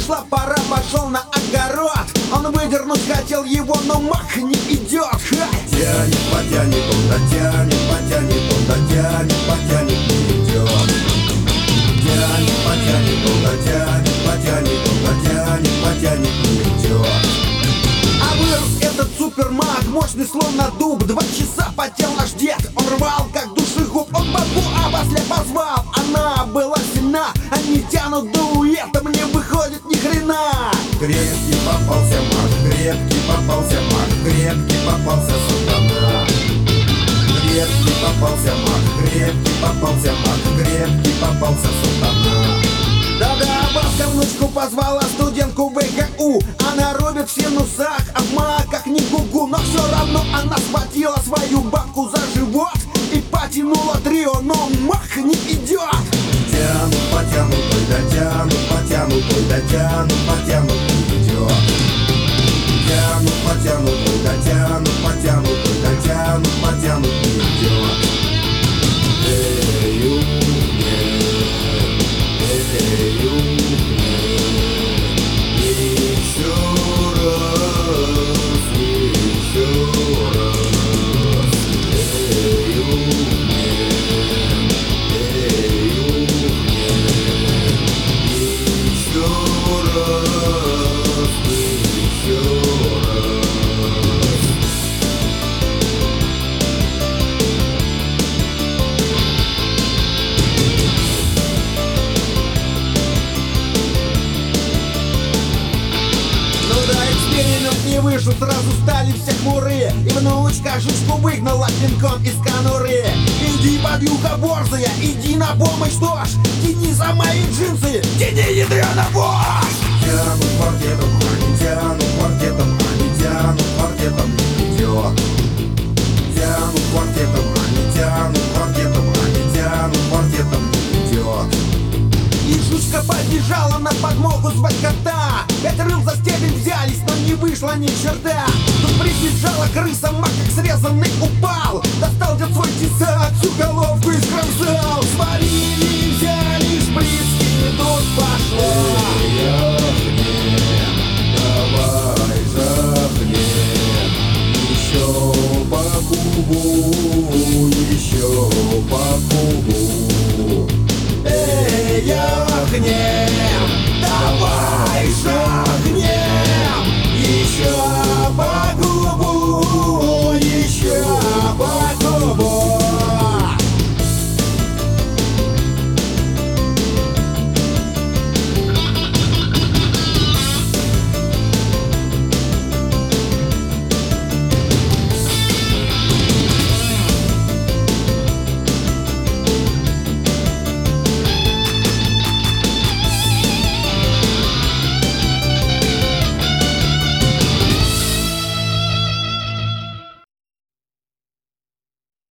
Пришла пора, пошел на огород. Он выдернуть хотел его, но мах не идет. Тянет, потянет, он дотянет, потянет, он дотянет, потянет, не идет. Тянет, потянет, он дотянет, потянет, он дотянет, потянет, не идет. А вырос этот супермаг, мощный словно дуб. 2 часа потел наш дед, он рвал как душегуб. Он бабу после позвал, она была сильна. Они тянут дуэтом, не выходит ни хрена. Крепкий попался маг, крепкий попался маг, крепкий попался сатана. Крепкий попался маг, крепкий попался маг, крепкий попался сатана. Да-да, бабка внучку позвала, студентку ВГУ. Она рубит в синусах, а в маках не гугу. Но все равно она схватила свою бабку за живот и потянула трио, но мах не идет. Тянут, потянут, ой, дотянут, потянут, ой, дотянут, потянут, не идет. Тянут, потянут, ой, дотянут, потянут, ой, дотянут, потянут, не идет. Эй, умне, эй, умне, еще раз, еще раз. Эй, умне, эй, умне, еще раз, еще раз. Ну да, эксперимент не вышел, сразу стали все хмурые. И внучка жучку выгнала пинком из конуры. Иди, подюха борзая, иди на помощь, что ж. Тяни за мои джинсы, тяни, ядрёна вошь. Тянут квартетом, они тянут квартетом, они тянут квартетом, не идет. Тянут квартетом, они тянут квартетом, они тянут квартетом, не идет. И жучка побежала на подмогу звать кота. 5 рыл за стебель взялись, но не вышло ни черта. Тут прибежала крыса, маг как срезанный упал. Достал дед свой тесак, всю головку из кромсал.